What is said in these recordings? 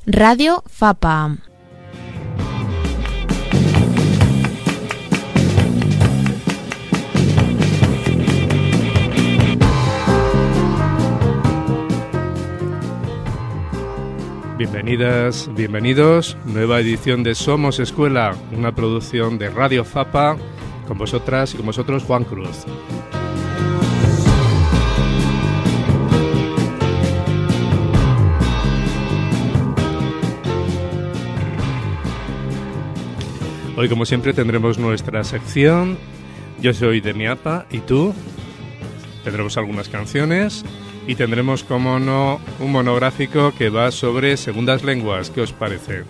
Radio FAPA. Bienvenidas, bienvenidos, nueva edición de Somos Escuela, una producción de Radio FAPA, con vosotras y con vosotros Juan Cruz. Hoy, como siempre, tendremos nuestra sección. Yo soy Demiapa, ¿y tú? Tendremos algunas canciones y tendremos, como no, un monográfico que va sobre segundas lenguas. ¿Qué os parece?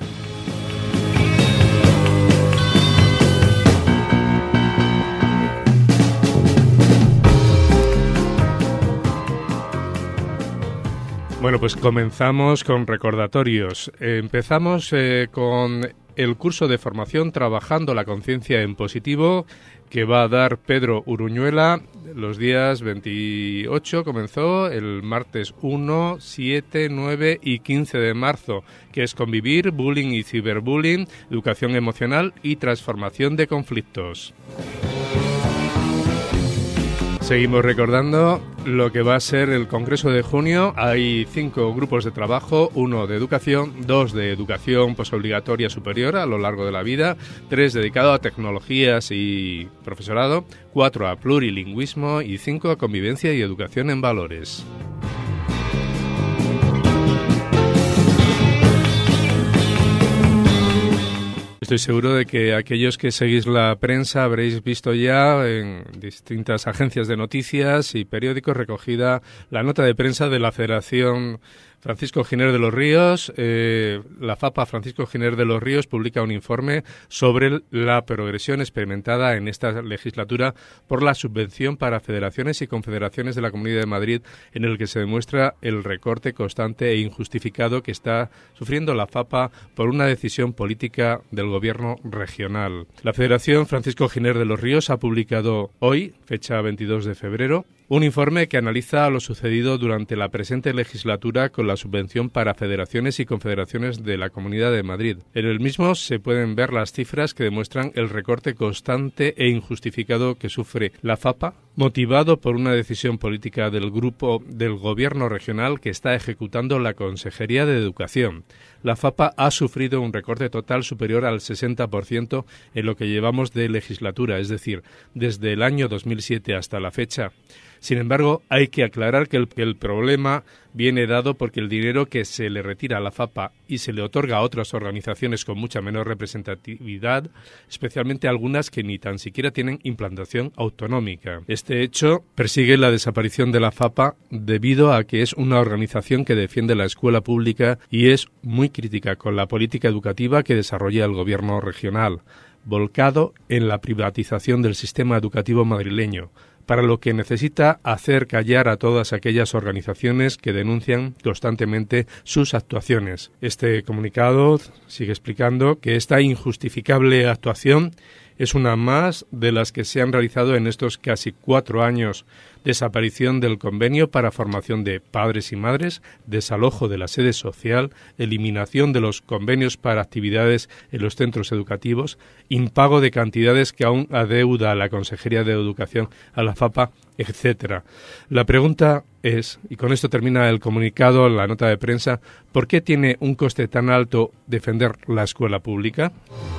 Bueno, pues comenzamos con recordatorios. Empezamos con el curso de formación Trabajando la Conciencia en Positivo, que va a dar Pedro Uruñuela los días 28, comenzó el martes 1, 7, 9 y 15 de marzo, que es Convivir, Bullying y Ciberbullying, Educación Emocional y Transformación de Conflictos. Seguimos recordando lo que va a ser el Congreso de junio. Hay 5 grupos de trabajo, 1 de educación, 2 de educación posobligatoria superior a lo largo de la vida, 3 dedicado a tecnologías y profesorado, 4 a plurilingüismo y 5 a convivencia y educación en valores. Estoy seguro de que aquellos que seguís la prensa habréis visto ya en distintas agencias de noticias y periódicos recogida la nota de prensa de la Federación Francisco Giner de los Ríos. La FAPA Francisco Giner de los Ríos publica un informe sobre la progresión experimentada en esta legislatura por la subvención para federaciones y confederaciones de la Comunidad de Madrid, en el que se demuestra el recorte constante e injustificado que está sufriendo la FAPA por una decisión política del gobierno regional. La Federación Francisco Giner de los Ríos ha publicado hoy, fecha 22 de febrero, un informe que analiza lo sucedido durante la presente legislatura con la subvención para federaciones y confederaciones de la Comunidad de Madrid. En el mismo se pueden ver las cifras que demuestran el recorte constante e injustificado que sufre la FAPA, motivado por una decisión política del grupo del gobierno regional que está ejecutando la Consejería de Educación. La FAPA ha sufrido un recorte total superior al 60% en lo que llevamos de legislatura, es decir, desde el año 2007 hasta la fecha. Sin embargo, hay que aclarar que el problema viene dado porque el dinero que se le retira a la FAPA y se le otorga a otras organizaciones con mucha menor representatividad, especialmente algunas que ni tan siquiera tienen implantación autonómica. Este hecho persigue la desaparición de la FAPA debido a que es una organización que defiende la escuela pública y es muy crítica con la política educativa que desarrolla el gobierno regional, volcado en la privatización del sistema educativo madrileño, para lo que necesita hacer callar a todas aquellas organizaciones que denuncian constantemente sus actuaciones. Este comunicado sigue explicando que esta injustificable actuación es una más de las que se han realizado en estos casi 4 años. Desaparición del convenio para formación de padres y madres, desalojo de la sede social, eliminación de los convenios para actividades en los centros educativos, impago de cantidades que aún adeuda la Consejería de Educación a la FAPA, etcétera. La pregunta es, y con esto termina el comunicado, la nota de prensa, ¿por qué tiene un coste tan alto defender la escuela pública?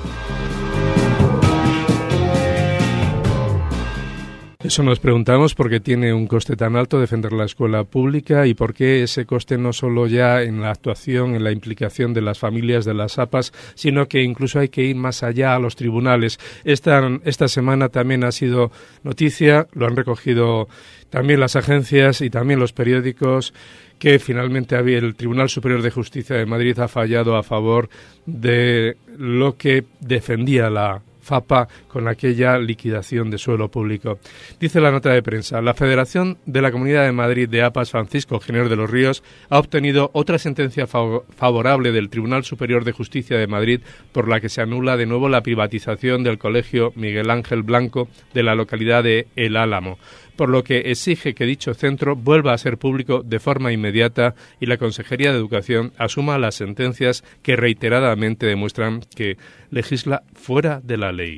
Eso nos preguntamos, por qué tiene un coste tan alto defender la escuela pública y por qué ese coste no solo ya en la actuación, en la implicación de las familias de las APAs, sino que incluso hay que ir más allá a los tribunales. Esta semana también ha sido noticia, lo han recogido también las agencias y también los periódicos, que finalmente el Tribunal Superior de Justicia de Madrid ha fallado a favor de lo que defendía la FAPA con aquella liquidación de suelo público. Dice la nota de prensa: la Federación de la Comunidad de Madrid de APAs Francisco Giner de los Ríos ha obtenido otra sentencia favorable del Tribunal Superior de Justicia de Madrid por la que se anula de nuevo la privatización del Colegio Miguel Ángel Blanco de la localidad de El Álamo, por lo que exige que dicho centro vuelva a ser público de forma inmediata y la Consejería de Educación asuma las sentencias que reiteradamente demuestran que legisla fuera de la ley.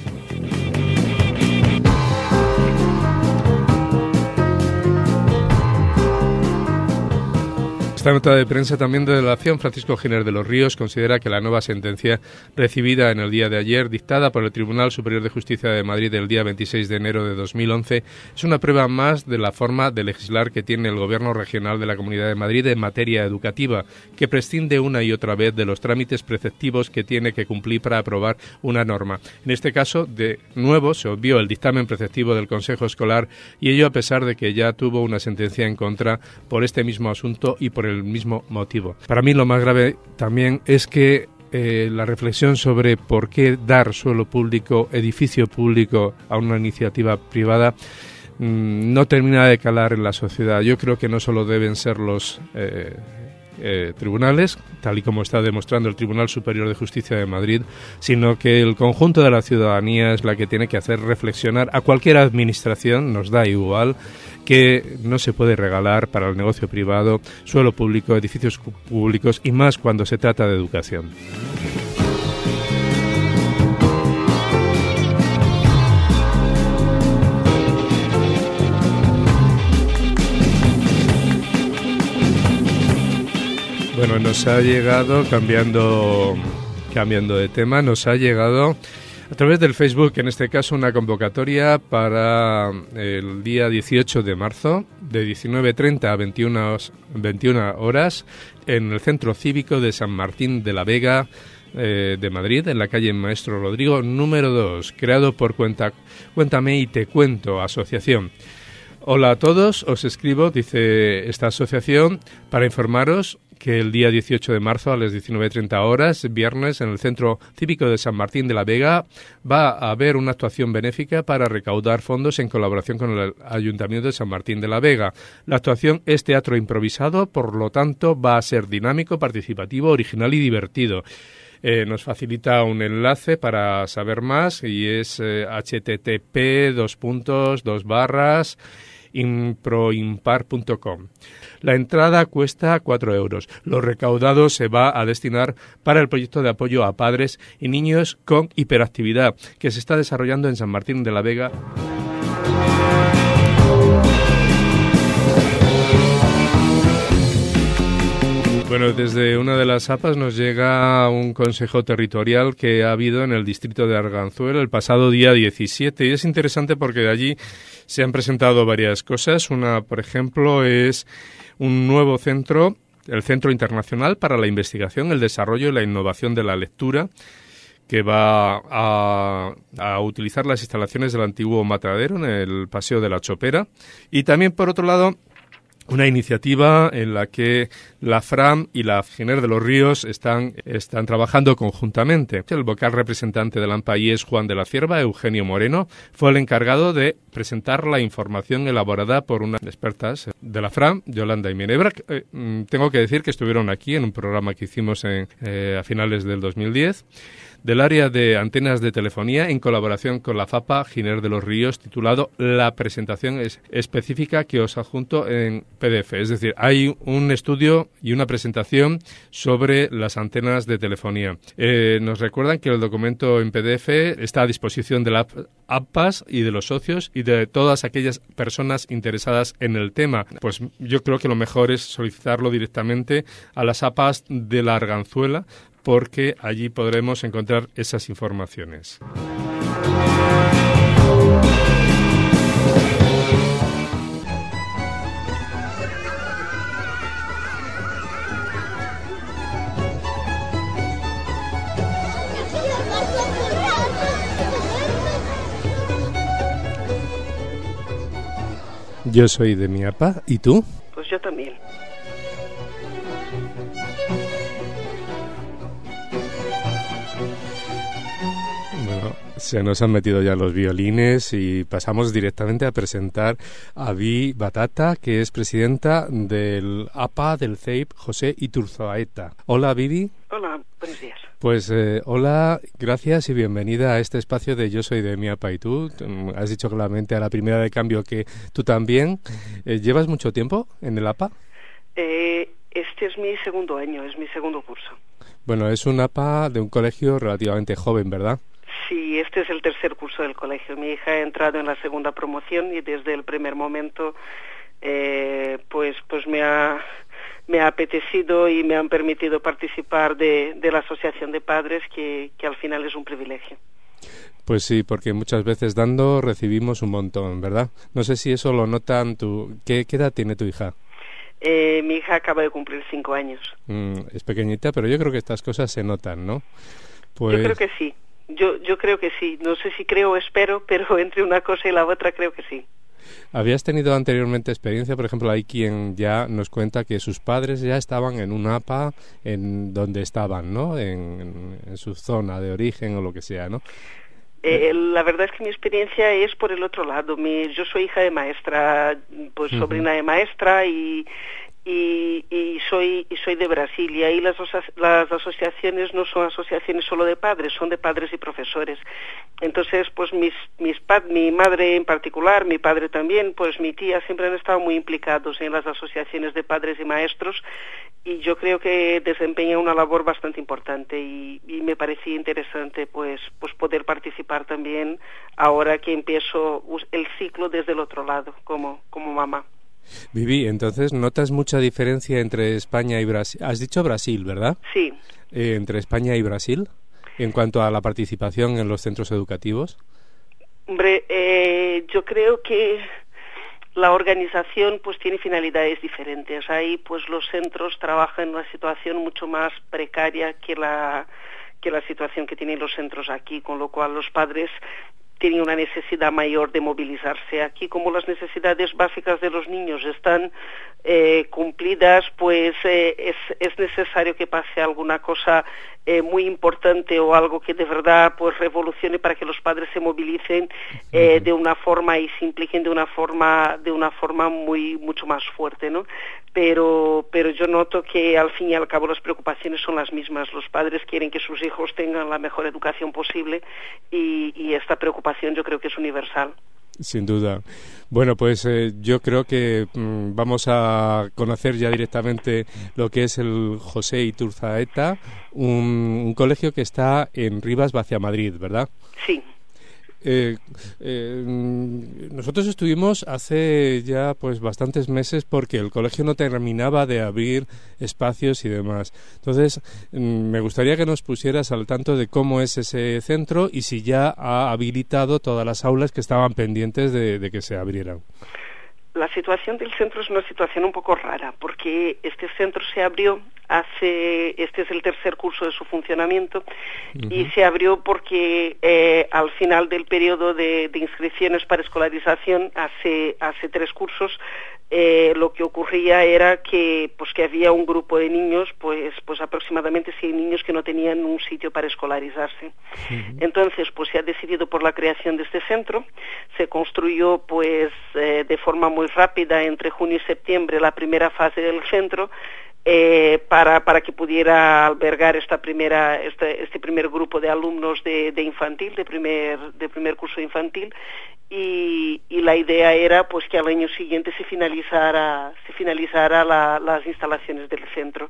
Esta nota de prensa también de delación, Francisco Giner de los Ríos considera que la nueva sentencia recibida en el día de ayer, dictada por el Tribunal Superior de Justicia de Madrid el día 26 de enero de 2011, es una prueba más de la forma de legislar que tiene el Gobierno regional de la Comunidad de Madrid en materia educativa, que prescinde una y otra vez de los trámites preceptivos que tiene que cumplir para aprobar una norma. En este caso, de nuevo, se obvió el dictamen preceptivo del Consejo Escolar, y ello a pesar de que ya tuvo una sentencia en contra por este mismo asunto y por el mismo motivo. Para mí lo más grave también es que la reflexión sobre por qué dar suelo público, edificio público a una iniciativa privada no termina de calar en la sociedad. Yo creo que no solo deben ser los tribunales, tal y como está demostrando el Tribunal Superior de Justicia de Madrid, sino que el conjunto de la ciudadanía es la que tiene que hacer reflexionar a cualquier administración, nos da igual, que no se puede regalar para el negocio privado suelo público, edificios públicos, y más cuando se trata de educación. Bueno, nos ha llegado, cambiando de tema, nos ha llegado a través del Facebook, en este caso, una convocatoria para el día 18 de marzo, de 19:30 a 21 horas, en el Centro Cívico de San Martín de la Vega, de Madrid, en la calle Maestro Rodrigo, número 2, creado por Cuéntame y Te Cuento, asociación. Hola a todos, os escribo, dice esta asociación, para informaros que el día 18 de marzo a las 19:30 horas, viernes, en el Centro Cívico de San Martín de la Vega, va a haber una actuación benéfica para recaudar fondos en colaboración con el Ayuntamiento de San Martín de la Vega. La actuación es teatro improvisado, por lo tanto va a ser dinámico, participativo, original y divertido. Nos facilita un enlace para saber más y es http://improimpar.com. La entrada cuesta 4 euros. Lo recaudado se va a destinar para el proyecto de apoyo a padres y niños con hiperactividad que se está desarrollando en San Martín de la Vega. Bueno, desde una de las APAs nos llega un consejo territorial que ha habido en el distrito de Arganzuela el pasado día 17 y es interesante porque de allí se han presentado varias cosas. Una, por ejemplo, es un nuevo centro, el Centro Internacional para la Investigación, el Desarrollo y la Innovación de la Lectura, que va a utilizar las instalaciones del antiguo matadero en el Paseo de la Chopera. Y también, por otro lado, una iniciativa en la que la FRAM y la Giner de los Ríos están trabajando conjuntamente. El vocal representante del ANPAI es Juan de la Cierva, Eugenio Moreno, fue el encargado de presentar la información elaborada por unas expertas de la FRAM, Yolanda y Minebra. Tengo que decir que estuvieron aquí en un programa que hicimos a finales del 2010. Del área de antenas de telefonía en colaboración con la FAPA Giner de los Ríos, titulado La presentación específica, que os adjunto en PDF. Es decir, hay un estudio y una presentación sobre las antenas de telefonía. Nos recuerdan que el documento en PDF está a disposición de la APAS y de los socios y de todas aquellas personas interesadas en el tema. Pues yo creo que lo mejor es solicitarlo directamente a las APAS de la Arganzuela, porque allí podremos encontrar esas informaciones. Yo soy de mi APA, ¿y tú? Pues yo también. Se nos han metido ya los violines y pasamos directamente a presentar a Vi Batata, que es presidenta del APA del CEIP José Iturzoaeta. Hola, Vivi. Hola, buenos días. Pues hola, gracias y bienvenida a este espacio de Yo soy de mi APA y tú. Has dicho claramente a la primera de cambio que tú también. ¿Llevas mucho tiempo en el APA? Este es mi segundo año, es mi segundo curso. Bueno, es un APA de un colegio relativamente joven, ¿verdad? Sí, este es el tercer curso del colegio. Mi hija ha entrado en la segunda promoción y desde el primer momento pues me ha apetecido y me han permitido participar de la asociación de padres que al final es un privilegio. Pues sí, porque muchas veces dando recibimos un montón, ¿verdad? No sé si eso lo notan tú. ¿Qué edad tiene tu hija? Mi hija acaba de cumplir 5 años. Es pequeñita, pero yo creo que estas cosas se notan, ¿no? Pues... Yo creo que sí. Yo creo que sí. No sé si creo o espero, pero entre una cosa y la otra creo que sí. ¿Habías tenido anteriormente experiencia? Por ejemplo, hay quien ya nos cuenta que sus padres ya estaban en un APA en donde estaban, ¿no? En su zona de origen o lo que sea, ¿no? La verdad es que mi experiencia es por el otro lado. Yo soy hija de maestra, pues sobrina de maestra y soy de Brasil, y ahí las asociaciones no son asociaciones solo de padres, son de padres y profesores. Entonces, pues mi madre en particular, mi padre también, pues mi tía siempre han estado muy implicados en las asociaciones de padres y maestros, y yo creo que desempeña una labor bastante importante y me parecía interesante pues poder participar también ahora que empiezo el ciclo desde el otro lado como mamá. Vivi, entonces, ¿notas mucha diferencia entre España y Brasil? Has dicho Brasil, ¿verdad? Sí. ¿Entre España y Brasil en cuanto a la participación en los centros educativos? Hombre, yo creo que la organización pues tiene finalidades diferentes. Ahí pues los centros trabajan en una situación mucho más precaria que la situación que tienen los centros aquí, con lo cual los padres tienen una necesidad mayor de movilizarse. Aquí, como las necesidades básicas de los niños están cumplidas, pues es necesario que pase alguna cosa muy importante o algo que de verdad pues revolucione para que los padres se movilicen de una forma y se impliquen de una forma mucho más fuerte, ¿no? Pero yo noto que al fin y al cabo las preocupaciones son las mismas. Los padres quieren que sus hijos tengan la mejor educación posible y esta preocupación yo creo que es universal. Sin duda. Bueno, pues yo creo que vamos a conocer ya directamente lo que es el José Iturzaeta, un colegio que está en Rivas, hacia Madrid, ¿verdad? Sí. Nosotros estuvimos hace ya pues bastantes meses porque el colegio no terminaba de abrir espacios y demás. Entonces, me gustaría que nos pusieras al tanto de cómo es ese centro y si ya ha habilitado todas las aulas que estaban pendientes de que se abrieran. La situación del centro es una situación un poco rara, porque este centro se abrió este es el tercer curso de su funcionamiento, y se abrió porque al final del periodo de inscripciones para escolarización, hace 3 cursos, lo que ocurría era que había un grupo de niños, pues aproximadamente 100 niños que no tenían un sitio para escolarizarse. Entonces, pues se ha decidido por la creación de este centro. Se construyó de forma muy rápida entre junio y septiembre la primera fase del centro, para que pudiera albergar este primer grupo de alumnos de infantil, de primer curso infantil, y la idea era pues que al año siguiente se finalizara las instalaciones del centro.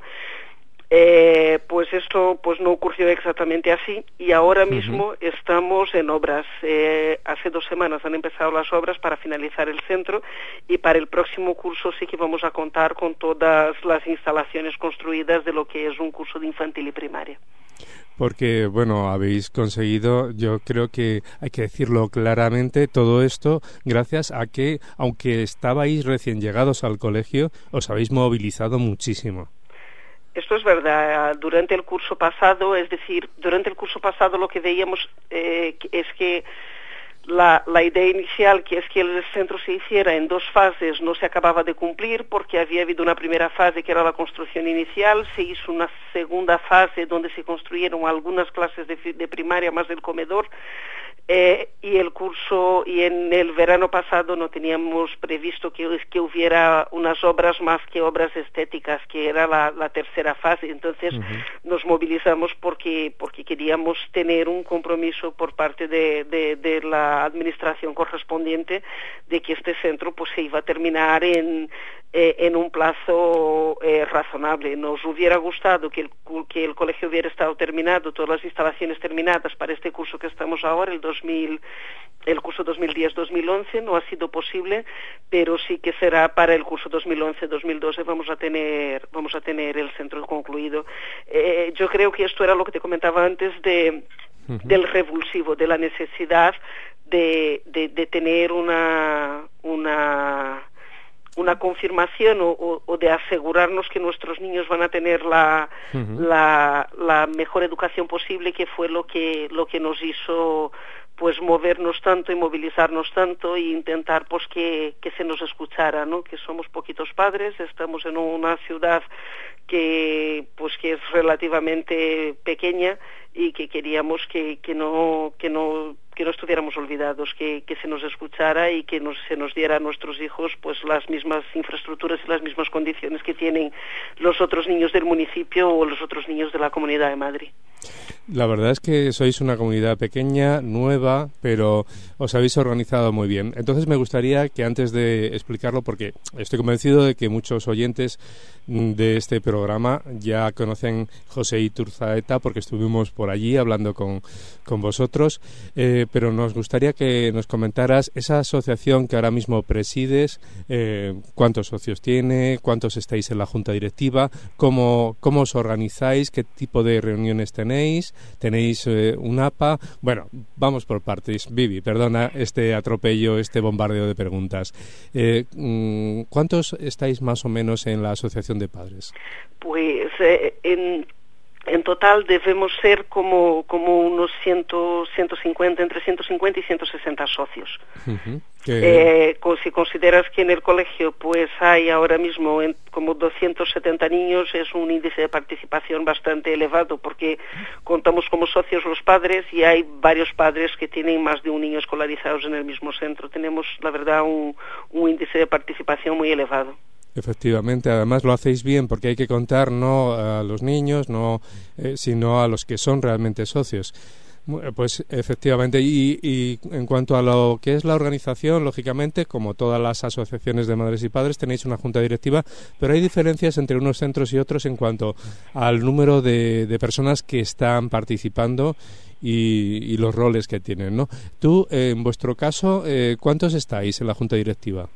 Pues esto pues no ocurrió exactamente así, y ahora mismo estamos en obras. Hace 2 semanas han empezado las obras para finalizar el centro, y para el próximo curso sí que vamos a contar con todas las instalaciones construidas de lo que es un curso de infantil y primaria. Porque, bueno, habéis conseguido, yo creo que hay que decirlo claramente, todo esto gracias a que, aunque estabais recién llegados al colegio, os habéis movilizado muchísimo. Esto es verdad. Durante el curso pasado lo que veíamos es que la idea inicial, que es que el centro se hiciera en 2 fases, no se acababa de cumplir, porque había habido una primera fase que era la construcción inicial, se hizo una segunda fase donde se construyeron algunas clases de primaria más del comedor, y el curso, y en el verano pasado no teníamos previsto que hubiera unas obras más que obras estéticas, que era la tercera fase. Entonces nos movilizamos porque queríamos tener un compromiso por parte de la administración correspondiente de que este centro pues se iba a terminar en un plazo razonable. Nos hubiera gustado que el colegio hubiera estado terminado, todas las instalaciones terminadas para este curso que estamos ahora, el curso 2010-2011. No ha sido posible, pero sí que será para el curso 2011-2012 vamos a tener el centro concluido. Yo creo que esto era lo que te comentaba antes del revulsivo, de la necesidad de tener una confirmación o de asegurarnos que nuestros niños van a tener la mejor educación posible, que fue lo que nos hizo pues movernos tanto y movilizarnos tanto e intentar pues que se nos escuchara, ¿no? Que somos poquitos padres, estamos en una ciudad que es relativamente pequeña y que queríamos que no estuviéramos olvidados, que se nos escuchara y que se nos diera a nuestros hijos pues las mismas infraestructuras y las mismas condiciones que tienen los otros niños del municipio o los otros niños de la Comunidad de Madrid. La verdad es que sois una comunidad pequeña, nueva, pero os habéis organizado muy bien. Entonces me gustaría que antes de explicarlo, porque estoy convencido de que muchos oyentes de este programa ya conocen José Iturzaeta porque estuvimos por allí hablando con vosotros, pero nos gustaría que nos comentaras esa asociación que ahora mismo presides, cuántos socios tiene, cuántos estáis en la junta directiva, cómo os organizáis, qué tipo de reuniones tenéis un APA. Bueno, vamos por partes. Vivi, perdona este atropello, este bombardeo de preguntas. ¿Cuántos estáis más o menos en la asociación de padres? Pues en total debemos ser como unos 150, entre 150 y 160 socios. Si consideras que en el colegio pues hay ahora mismo como 270 niños, es un índice de participación bastante elevado, porque contamos como socios los padres y hay varios padres que tienen más de un niño escolarizados en el mismo centro. Tenemos, la verdad, un índice de participación muy elevado. Efectivamente, además lo hacéis bien porque hay que contar no a los niños, sino a los que son realmente socios. Pues efectivamente, y en cuanto a lo que es la organización, lógicamente, como todas las asociaciones de madres y padres, tenéis una junta directiva, pero hay diferencias entre unos centros y otros en cuanto al número de personas que están participando y los roles que tienen, ¿no? Tú, en vuestro caso, ¿cuántos estáis en la junta directiva?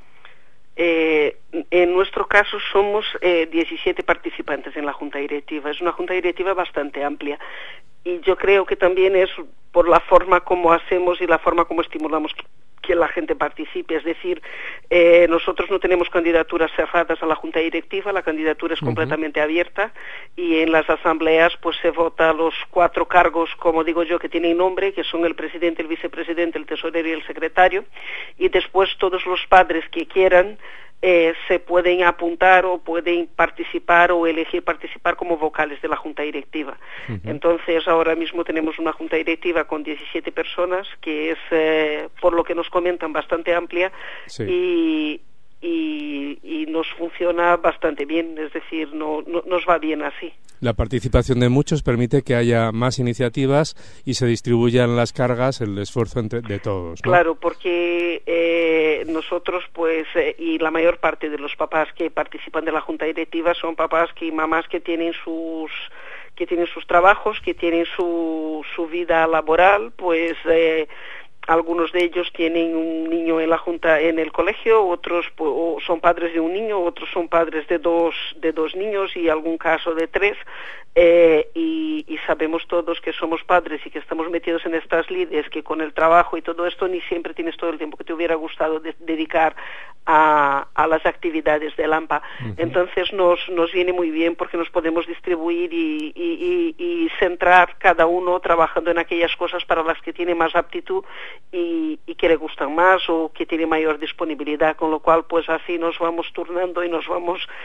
En nuestro caso somos 17 participantes en la junta directiva. Es una junta directiva bastante amplia y yo creo que también es por la forma como hacemos y la forma como estimulamos que la gente participe. Es decir, nosotros no tenemos candidaturas cerradas a la junta directiva, la candidatura es completamente abierta y en las asambleas pues se vota los 4 cargos, como digo yo, que tienen nombre, que son el presidente, el vicepresidente, el tesorero y el secretario, y después todos los padres que quieran se pueden apuntar o pueden participar o elegir participar como vocales de la junta directiva. Entonces ahora mismo tenemos una junta directiva con 17 personas, que es, por lo que nos comentan, bastante amplia. Sí. Y nos funciona bastante bien, es decir, nos va bien así. La participación de muchos permite que haya más iniciativas y se distribuyan las cargas, el esfuerzo de todos, ¿no? Claro, porque nosotros, pues, y la mayor parte de los papás que participan de la junta directiva son papás y mamás que tienen sus trabajos, que tienen su vida laboral, pues algunos de ellos tienen un niño en la junta, en el colegio, otros pues, son padres de un niño, otros son padres de dos niños y algún caso de 3, y sabemos todos que somos padres y que estamos metidos en estas lides, que con el trabajo y todo esto ni siempre tienes todo el tiempo que te hubiera gustado dedicar a las actividades del AMPA. Entonces nos viene muy bien porque nos podemos distribuir y centrar cada uno trabajando en aquellas cosas para las que tiene más aptitud y que le gustan más o que tiene mayor disponibilidad, con lo cual pues así nos vamos turnando y nos vamos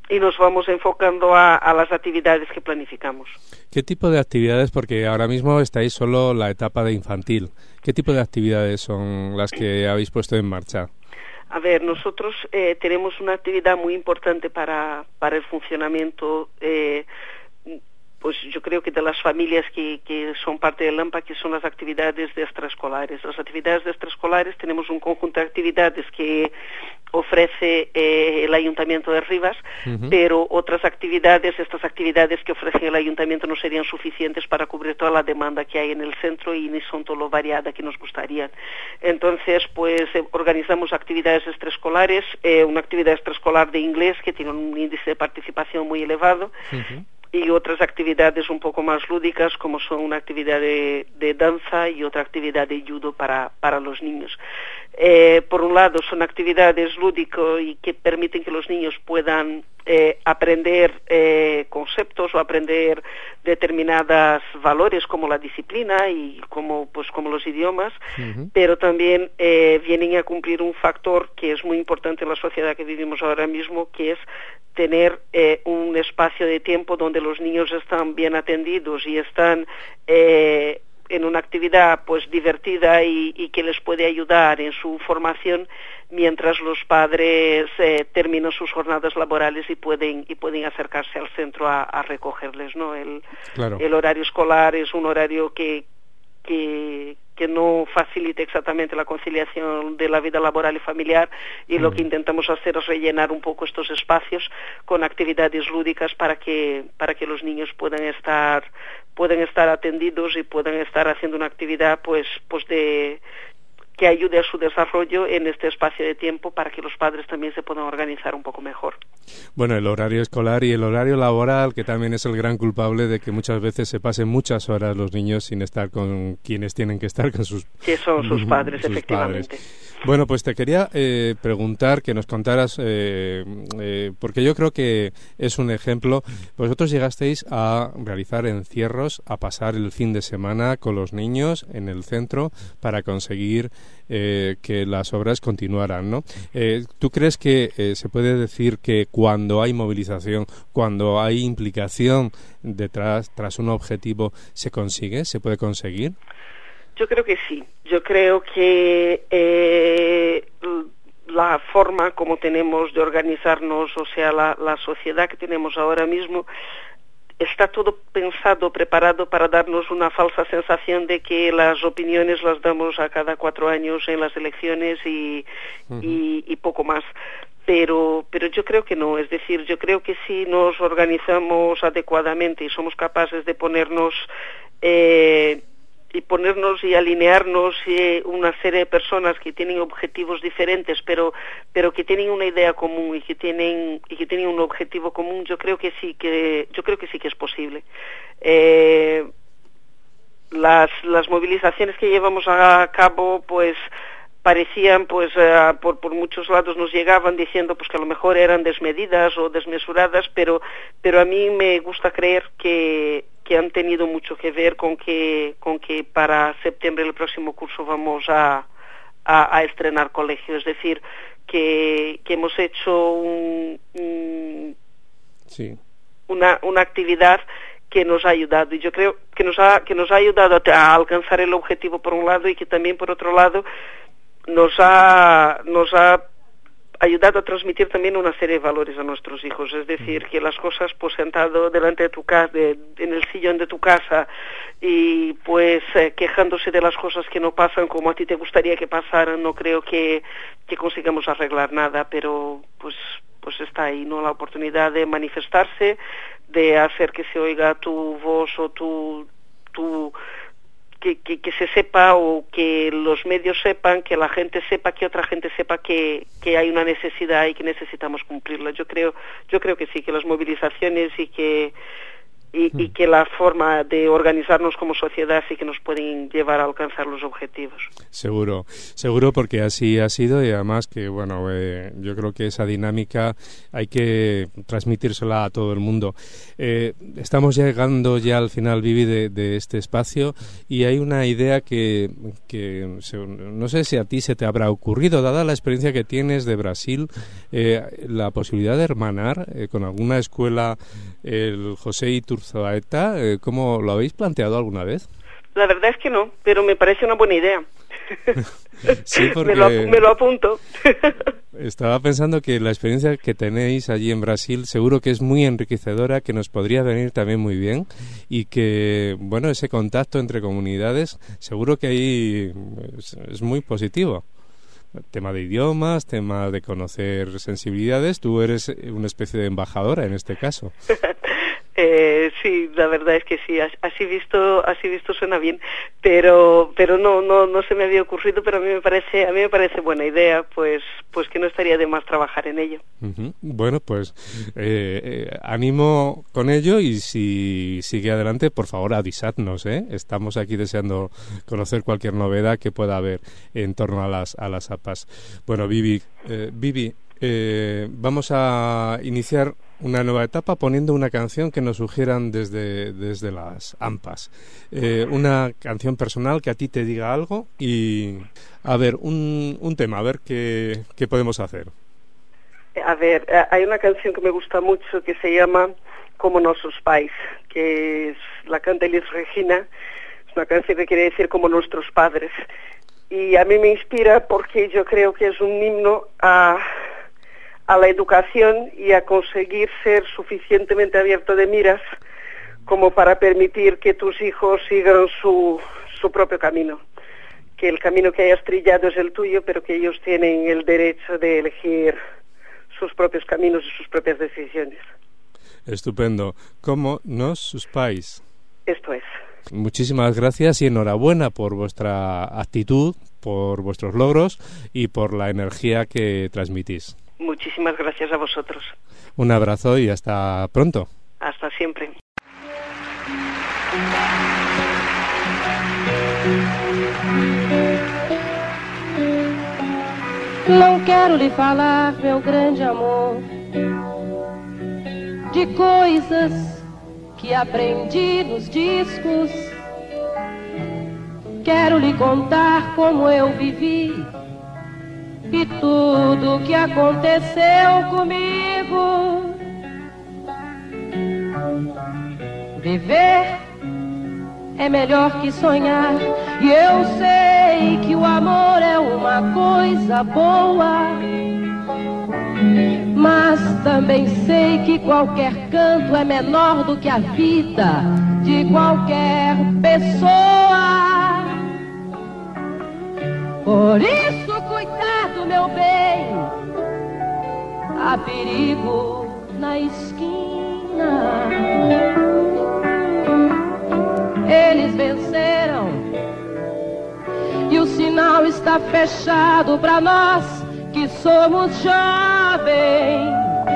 y nos vamos enfocando a las actividades que planificamos. ¿Qué tipo de actividades? Porque ahora mismo estáis solo la etapa de infantil. ¿Qué tipo de actividades son las que habéis puesto en marcha? A ver, nosotros tenemos una actividad muy importante para el funcionamiento, pues yo creo que de las familias que son parte del AMPA, que son las actividades de extraescolares. Las actividades de extraescolares, tenemos un conjunto de actividades que ofrece el Ayuntamiento de Rivas, pero otras actividades, estas actividades que ofrece el Ayuntamiento no serían suficientes para cubrir toda la demanda que hay en el centro y ni son todo lo variada que nos gustaría. Entonces, pues organizamos actividades extraescolares, una actividad extraescolar de inglés que tiene un índice de participación muy elevado, y otras actividades un poco más lúdicas, como son una actividad de danza y otra actividad de judo para los niños. Por un lado, son actividades lúdicas y que permiten que los niños puedan aprender conceptos o aprender determinados valores como la disciplina y como los idiomas, pero también vienen a cumplir un factor que es muy importante en la sociedad que vivimos ahora mismo, que es tener un espacio de tiempo donde los niños están bien atendidos y están en una actividad pues divertida y que les puede ayudar en su formación mientras los padres terminan sus jornadas laborales y pueden acercarse al centro a recogerles, ¿no? El horario escolar es un horario que no facilita exactamente la conciliación de la vida laboral y familiar, y lo que intentamos hacer es rellenar un poco estos espacios con actividades lúdicas para que los niños puedan estar atendidos y puedan estar haciendo una actividad pues que ayude a su desarrollo en este espacio de tiempo, para que los padres también se puedan organizar un poco mejor. Bueno, el horario escolar y el horario laboral, que también es el gran culpable de que muchas veces se pasen muchas horas los niños sin estar con quienes tienen que estar, con sus... Que son sus padres, efectivamente. Bueno, pues te quería preguntar, que nos contaras, porque yo creo que es un ejemplo. Vosotros llegasteis a realizar encierros, a pasar el fin de semana con los niños en el centro para conseguir que las obras continuaran, ¿no? ¿Tú crees que se puede decir que cuando hay movilización, cuando hay implicación tras un objetivo, se puede conseguir? Yo creo que sí. Yo creo que la forma como tenemos de organizarnos, o sea, la sociedad que tenemos ahora mismo, está todo pensado, preparado para darnos una falsa sensación de que las opiniones las damos a cada 4 años en las elecciones y poco más. Pero yo creo que no, es decir, yo creo que si nos organizamos adecuadamente y somos capaces de ponernos y alinearnos una serie de personas que tienen objetivos diferentes, pero que tienen una idea común y que tienen un objetivo común, yo creo que sí que es posible. Las movilizaciones que llevamos a cabo, pues parecían, pues por muchos lados nos llegaban diciendo pues que a lo mejor eran desmedidas o desmesuradas, pero a mí me gusta creer que han tenido mucho que ver con que para septiembre del próximo curso vamos a estrenar colegio, es decir, que hemos hecho una actividad que nos ha ayudado, y yo creo que nos ha ayudado a alcanzar el objetivo por un lado, y que también por otro lado nos ha ayudado a transmitir también una serie de valores a nuestros hijos, es decir, que las cosas pues sentado delante de tu casa, en el sillón de tu casa, y pues quejándose de las cosas que no pasan como a ti te gustaría que pasaran, no creo que consigamos arreglar nada, pero pues está ahí, ¿no? La oportunidad de manifestarse, de hacer que se oiga tu voz o tu que se sepa, o que los medios sepan, que la gente sepa, que otra gente sepa que hay una necesidad y que necesitamos cumplirla. Yo creo que sí, que las movilizaciones y y que la forma de organizarnos como sociedad sí que nos pueden llevar a alcanzar los objetivos. Seguro porque así ha sido, y además que bueno, yo creo que esa dinámica hay que transmitírsela a todo el mundo. Estamos llegando ya al final, Vivi, de este espacio, y hay una idea que no sé si a ti se te habrá ocurrido, dada la experiencia que tienes de Brasil, la posibilidad de hermanar con alguna escuela el José Iturzaeta. ¿Cómo lo habéis planteado alguna vez? La verdad es que no, pero me parece una buena idea. Sí, porque me lo apunto. Estaba pensando que la experiencia que tenéis allí en Brasil seguro que es muy enriquecedora, que nos podría venir también muy bien, y que, bueno, ese contacto entre comunidades seguro que ahí es muy positivo. Tema de idiomas, tema de conocer sensibilidades. Tú eres una especie de embajadora en este caso. Sí, la verdad es que sí, así visto suena bien, pero no se me había ocurrido, pero a mí me parece buena idea, pues que no estaría de más trabajar en ello. Uh-huh. Bueno, pues ánimo con ello, y si sigue adelante, por favor avisadnos, ¿eh? Estamos aquí deseando conocer cualquier novedad que pueda haber en torno a las APAs. Bueno, Vivi, vamos a iniciar una nueva etapa poniendo una canción que nos sugieran desde las AMPAs. Una canción personal que a ti te diga algo, y a ver, un tema, a ver qué podemos hacer. A ver, hay una canción que me gusta mucho que se llama Como Nossos Pais, que la canta Elis Regina. Es una canción que quiere decir como nuestros padres, y a mí me inspira porque yo creo que es un himno a la educación y a conseguir ser suficientemente abierto de miras como para permitir que tus hijos sigan su propio camino, que el camino que hayas trillado es el tuyo, pero que ellos tienen el derecho de elegir sus propios caminos y sus propias decisiones. Estupendo. Como nossos pais. Esto es. Muchísimas gracias y enhorabuena por vuestra actitud, por vuestros logros y por la energía que transmitís. Muchísimas gracias a vosotros. Un abrazo y hasta pronto. Hasta siempre. Não quero lhe falar, meu grande amor, de coisas que aprendi nos discos. Quero lhe contar como eu vivi e tudo que aconteceu comigo. Viver é melhor que sonhar, e eu sei que o amor é uma coisa boa, mas também sei que qualquer canto é menor do que a vida de qualquer pessoa. Por isso, cuidado, meu bem, há perigo na esquina. Eles venceram e o sinal está fechado para nós que somos jovens.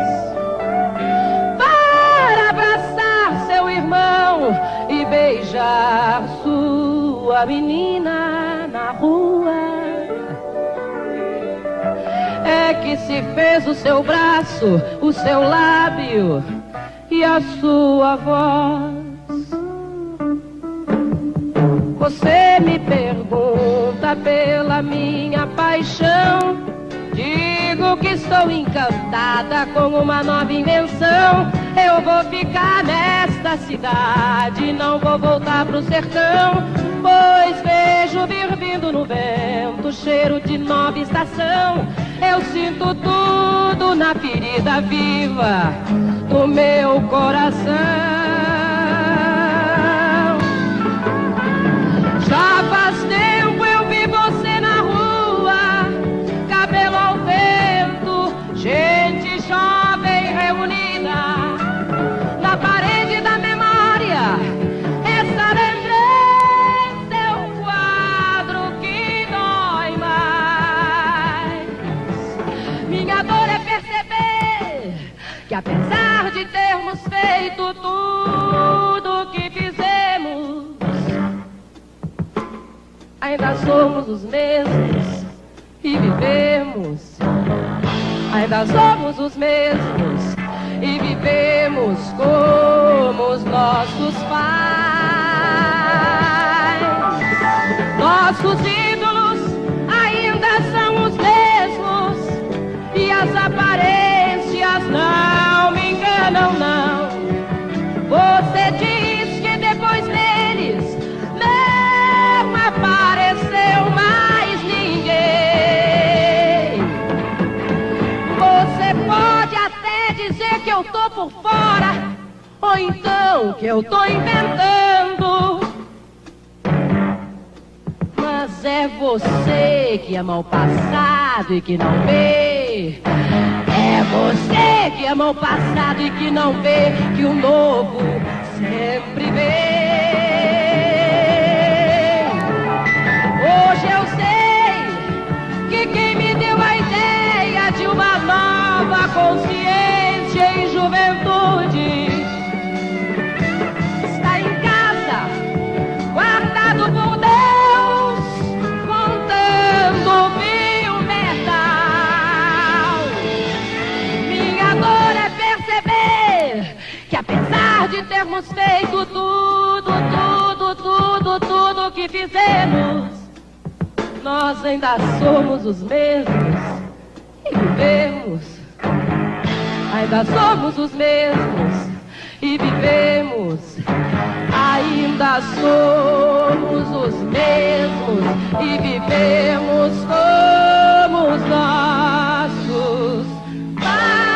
Para abraçar seu irmão e beijar sua menina na rua, é que se fez o seu braço, o seu lábio e a sua voz. Você me pergunta pela minha paixão, digo que estou encantada com uma nova invenção. Eu vou ficar nesta cidade, não vou voltar pro sertão, pois vejo vir vindo no vento cheiro de nova estação. Eu sinto tudo na ferida viva do meu coração. Já faz tempo eu vi você na rua, cabelo ao vento, gente jovem reunida na parede da memória. Essa lembrança é um quadro que dói mais. Minha dor é perceber que apesar de termos feito tudo, ainda somos os mesmos e vivemos. Ainda somos os mesmos e vivemos como os nossos pais. Nossos ídolos ainda são os mesmos e as aparências não me enganam, não. Você diz que depois deles não apareceu mais ninguém. Você pode até dizer que eu tô por fora, ou então que eu tô inventando. Mas é você que ama o passado e que não vê. É você que ama o passado e que não vê que o novo sempre vem. Hoje eu sei que quem me deu a ideia de uma nova consciência em juventude está em casa, guardado por Deus, contando fio metal. Minha dor é perceber que apesar de termos feito tudo que fizemos, nós ainda somos os mesmos e vivemos. Ainda somos os mesmos e vivemos. Ainda somos os mesmos e vivemos como os nossos pais.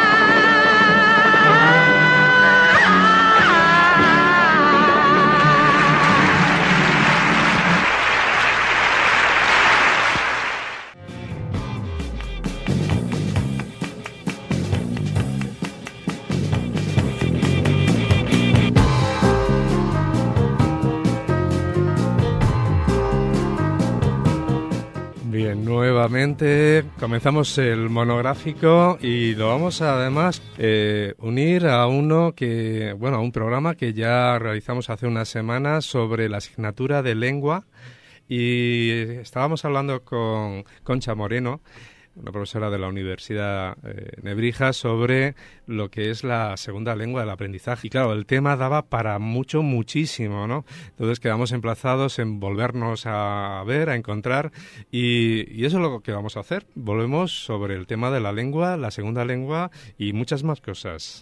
Bien, nuevamente comenzamos el monográfico y lo vamos a además unir a a un programa que ya realizamos hace unas semanas sobre la asignatura de lengua, y estábamos hablando con Concha Moreno, una profesora de la Universidad Nebrija, sobre lo que es la segunda lengua del aprendizaje. Y claro, el tema daba para muchísimo, ¿no? Entonces quedamos emplazados en volvernos a ver, a encontrar, y eso es lo que vamos a hacer. Volvemos sobre el tema de la lengua, la segunda lengua y muchas más cosas.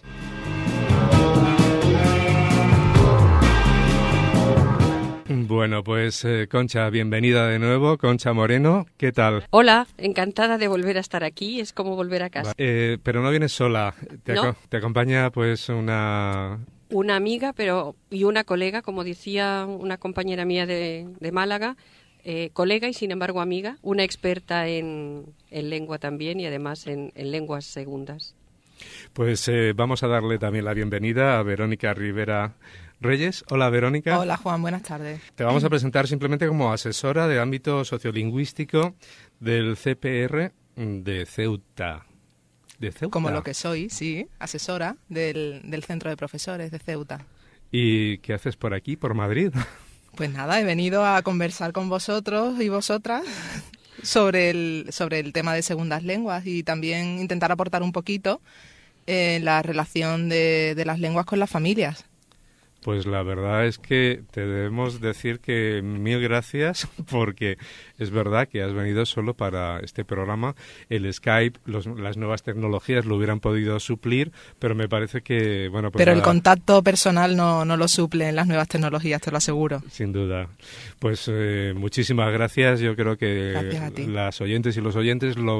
Bueno, pues Concha, bienvenida de nuevo. Concha Moreno, ¿qué tal? Hola, encantada de volver a estar aquí, es como volver a casa. Pero no vienes sola, te acompaña pues una amiga y una colega, como decía una compañera mía de Málaga, colega y sin embargo amiga, una experta en lengua también y además en lenguas segundas. Pues vamos a darle también la bienvenida a Verónica Rivera Reyes. Hola, Verónica. Hola, Juan, buenas tardes. Te vamos a presentar simplemente como asesora de ámbito sociolingüístico del CPR de Ceuta. ¿De Ceuta? Como lo que soy, sí, asesora del Centro de Profesores de Ceuta. ¿Y qué haces por aquí, por Madrid? Pues nada, he venido a conversar con vosotros y vosotras sobre el tema de segundas lenguas y también intentar aportar un poquito la relación de las lenguas con las familias. Pues la verdad es que te debemos decir que mil gracias, porque es verdad que has venido solo para este programa. El Skype, las nuevas tecnologías lo hubieran podido suplir, pero me parece que, bueno, pues pero nada, el contacto personal no lo suplen las nuevas tecnologías, te lo aseguro. Sin duda. Pues muchísimas gracias. Yo creo que las oyentes y los oyentes lo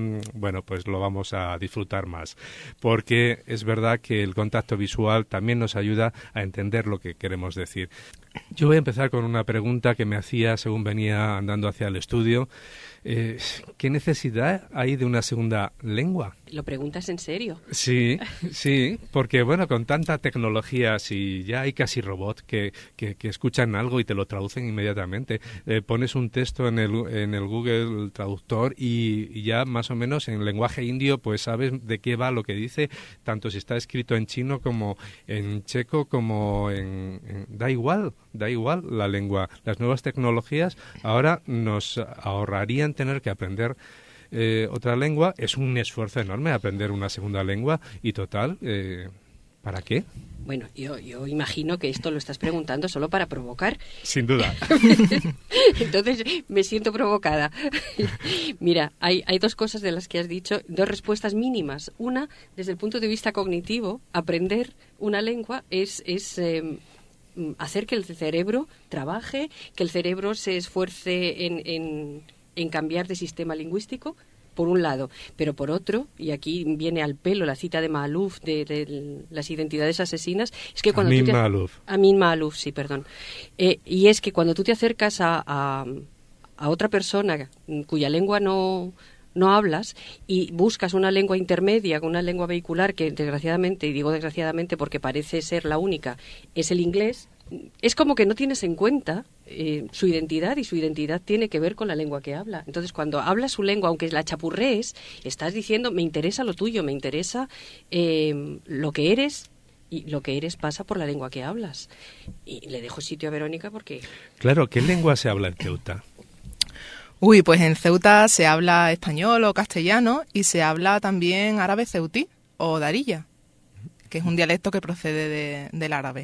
vamos a disfrutar más, porque es verdad que el contacto visual también nos ayuda a entender lo que queremos decir. Yo voy a empezar con una pregunta que me hacía según venía andando hacia el estudio. ¿Qué necesidad hay de una segunda lengua? ¿Lo preguntas en serio? Sí, porque bueno, con tanta tecnología, si ya hay casi robots que escuchan algo y te lo traducen inmediatamente. Pones un texto en el Google Traductor y ya más o menos en lenguaje indio pues sabes de qué va lo que dice, tanto si está escrito en chino como en checo como como da igual la lengua. Las nuevas tecnologías ahora nos ahorrarían tener que aprender otra lengua. Es un esfuerzo enorme aprender una segunda lengua y total, ¿para qué? Bueno, yo imagino que esto lo estás preguntando solo para provocar. Sin duda. Entonces me siento provocada. Mira, hay dos cosas de las que has dicho, dos respuestas mínimas. Una, desde el punto de vista cognitivo, aprender una lengua es hacer que el cerebro trabaje, que el cerebro se esfuerce en cambiar de sistema lingüístico, por un lado, pero por otro, y aquí viene al pelo la cita de Maalouf de las identidades asesinas, es que cuando Amin Maalouf, sí, perdón. Y es que cuando tú te acercas a otra persona cuya lengua no hablas y buscas una lengua intermedia, una lengua vehicular que desgraciadamente, y digo desgraciadamente porque parece ser la única, es el inglés, es como que no tienes en cuenta su identidad, y su identidad tiene que ver con la lengua que habla. Entonces, cuando hablas su lengua, aunque la chapurrees, estás diciendo, me interesa lo tuyo, me interesa lo que eres, y lo que eres pasa por la lengua que hablas. Y le dejo sitio a Verónica porque... Claro, ¿qué lengua se habla en Ceuta? Uy, pues en Ceuta se habla español o castellano y se habla también árabe ceutí o darilla, que es un dialecto que procede del árabe.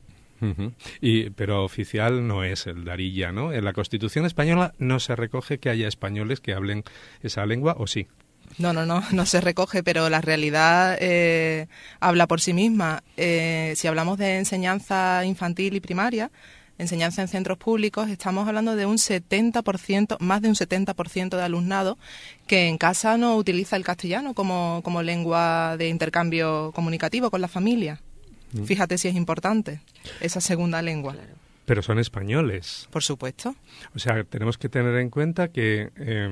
Pero oficial no es el darilla, ¿no? En la Constitución española no se recoge que haya españoles que hablen esa lengua, ¿o sí? No se recoge, pero la realidad habla por sí misma. Si hablamos de enseñanza infantil y primaria, enseñanza en centros públicos, estamos hablando de un 70%, más de un 70% de alumnado que en casa no utiliza el castellano como lengua de intercambio comunicativo con la familia. Fíjate si es importante esa segunda lengua. Claro. Pero son españoles. Por supuesto. O sea, tenemos que tener en cuenta que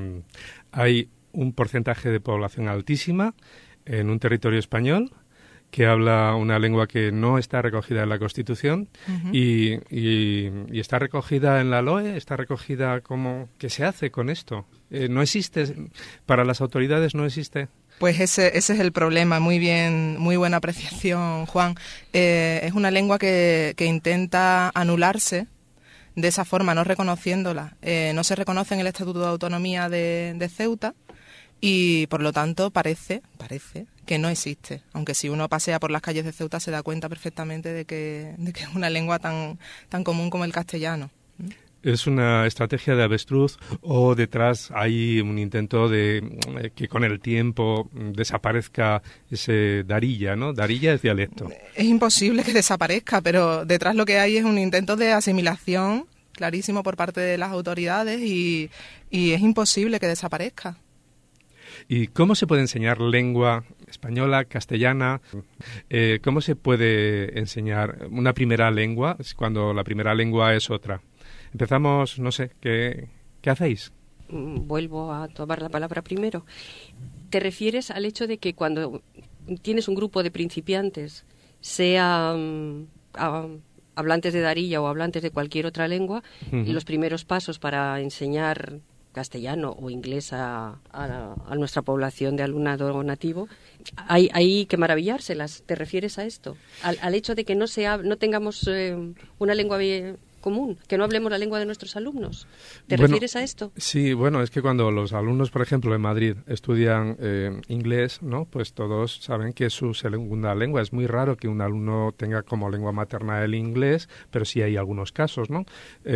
hay un porcentaje de población altísima en un territorio español que habla una lengua que no está recogida en la Constitución y está recogida en la LOE, está recogida como... ¿Qué se hace con esto? ¿No existe? ¿Para las autoridades no existe? Pues ese es el problema. Muy buena apreciación, Juan. Es una lengua que intenta anularse de esa forma, no reconociéndola. No se reconoce en el Estatuto de Autonomía de Ceuta y, por lo tanto, parece que no existe. Aunque si uno pasea por las calles de Ceuta se da cuenta perfectamente de que es una lengua tan común como el castellano. ¿Es una estrategia de avestruz o detrás hay un intento de que con el tiempo desaparezca ese darilla, ¿no? Darilla es dialecto. Es imposible que desaparezca, pero detrás lo que hay es un intento de asimilación clarísimo por parte de las autoridades y es imposible que desaparezca. ¿Y cómo se puede enseñar lengua española, castellana? ¿Cómo se puede enseñar una primera lengua cuando la primera lengua es otra? Empezamos, no sé, ¿qué hacéis? Vuelvo a tomar la palabra primero. ¿Te refieres al hecho de que cuando tienes un grupo de principiantes, sea hablantes de darilla o hablantes de cualquier otra lengua, los primeros pasos para enseñar castellano o inglés a nuestra población de alumnado nativo, hay que maravillárselas? ¿Te refieres a esto? Al hecho de que no tengamos una lengua común, que no hablemos la lengua de nuestros alumnos. ¿Te refieres a esto? Sí, bueno, es que cuando los alumnos, por ejemplo, en Madrid estudian inglés, ¿no? Pues todos saben que es su segunda lengua. Es muy raro que un alumno tenga como lengua materna el inglés, pero sí hay algunos casos, ¿no?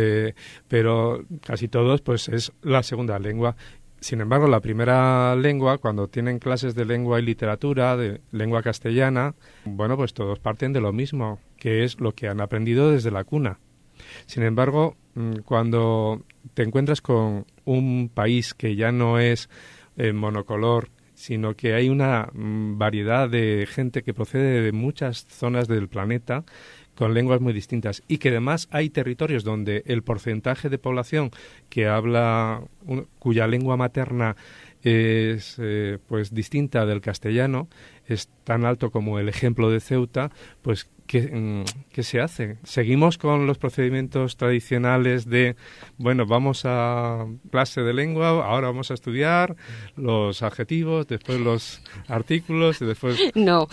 Pero casi todos, pues es la segunda lengua. Sin embargo, la primera lengua, cuando tienen clases de lengua y literatura, de lengua castellana, bueno, pues todos parten de lo mismo, que es lo que han aprendido desde la cuna. Sin embargo, cuando te encuentras con un país que ya no es monocolor, sino que hay una variedad de gente que procede de muchas zonas del planeta con lenguas muy distintas y que además hay territorios donde el porcentaje de población que habla, cuya lengua materna es pues distinta del castellano, es tan alto como el ejemplo de Ceuta, pues ¿qué se hace? ¿Seguimos con los procedimientos tradicionales de, bueno, vamos a clase de lengua, ahora vamos a estudiar los adjetivos, después los artículos y después... No.